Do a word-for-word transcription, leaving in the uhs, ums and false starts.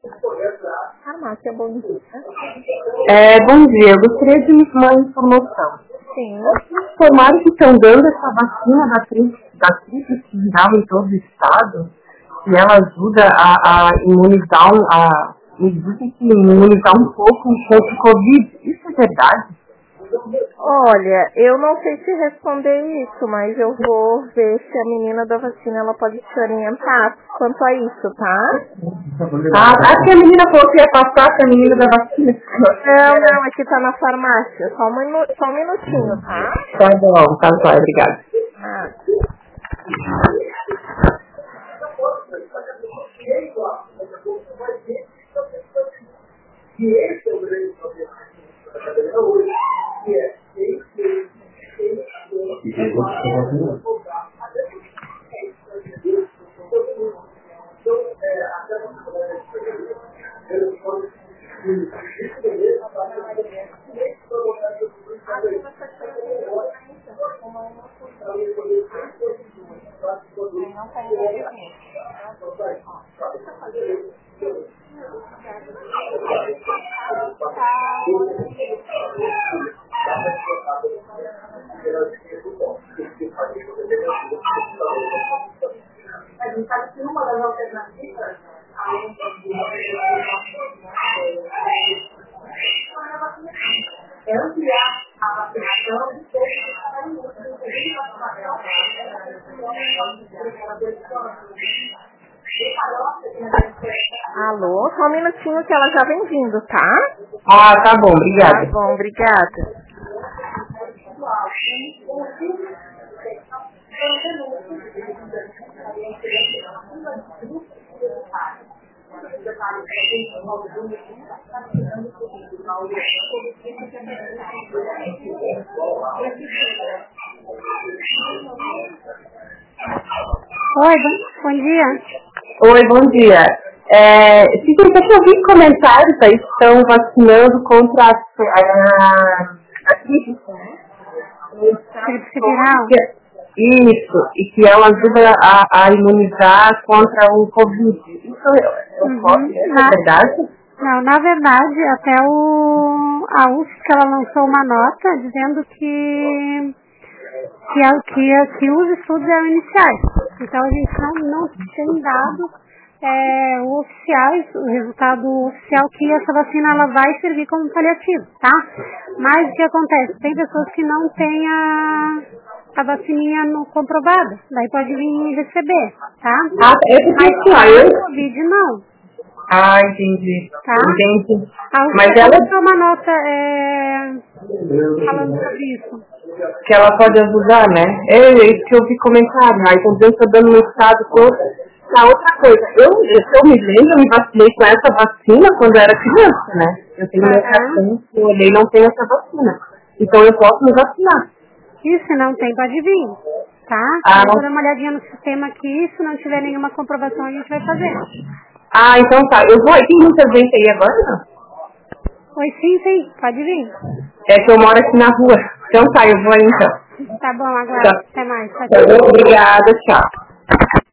Farmácia, bom dia. É, bom dia, eu gostaria de uma informação. Sim. Informaram que estão dando essa vacina da tríplice da tríplice viral em todo o estado e ela ajuda a, a imunizar, um- a, me dizem que imunizar um pouco contra o Covid. Isso é verdade? Olha, eu não sei se responder isso, mas eu vou ver se a menina da vacina ela pode te orientar quanto a isso, tá? Ah, acho que a menina falou que ia passar com a menina da vacina. Não, não, aqui tá na farmácia. Só um, minu só um minutinho, tá? Tá bom, tá bom, obrigada. Ah. Alô, só um minutinho que ela já vem vindo, tá? Ah, tá bom, Tá obrigada. bom, obrigada. Oi, bom, bom dia. Oi, bom dia. É, se você já ouviu comentários aí que estão vacinando contra a, a, a tríplice, né? Tríplice viral? Isso, e que ela ajuda a, a imunizar contra o Covid. Isso é, Uhum. pode, é Na, verdade? não, na verdade, até o, a U F S C ela lançou uma nota dizendo que, que, a, que, a, que os estudos eram iniciais. Então a gente não, não tem dados é, oficiais, o resultado oficial que essa vacina ela vai servir como paliativo, tá? Mas o que acontece? Tem pessoas que não têm a, a vacininha no comprovada, daí pode vir receber, tá? Ah, é porque Mas assim, ó, para eu... Covid não, Ah, entendi. tá? Entendi. A U F S C Mas ela, lançou uma nota é, falando sobre isso. que ela pode ajudar, né? É isso que eu vi comentário. Aí estão dizendo que tá dando no estado todo. Tá, outra coisa. Eu, se eu me lembro, eu me vacinei com essa vacina quando eu era criança, né? Eu tenho meu cartão, eu olhei e não tenho essa vacina. Então eu posso me vacinar. E se não tem, pode vir, tá? Ah, Eu vou dar uma olhadinha no sistema aqui, se não tiver nenhuma comprovação a gente vai fazer. ah, então tá. Eu vou. Tem muita gente aí agora, não? Oi, sim, sim, pode vir. É que eu moro aqui na rua. Então tá, eu vou aí então. Tá bom, Tá. aguardo. Até mais. Tchau, Tá tchau. bom? Obrigada, tchau.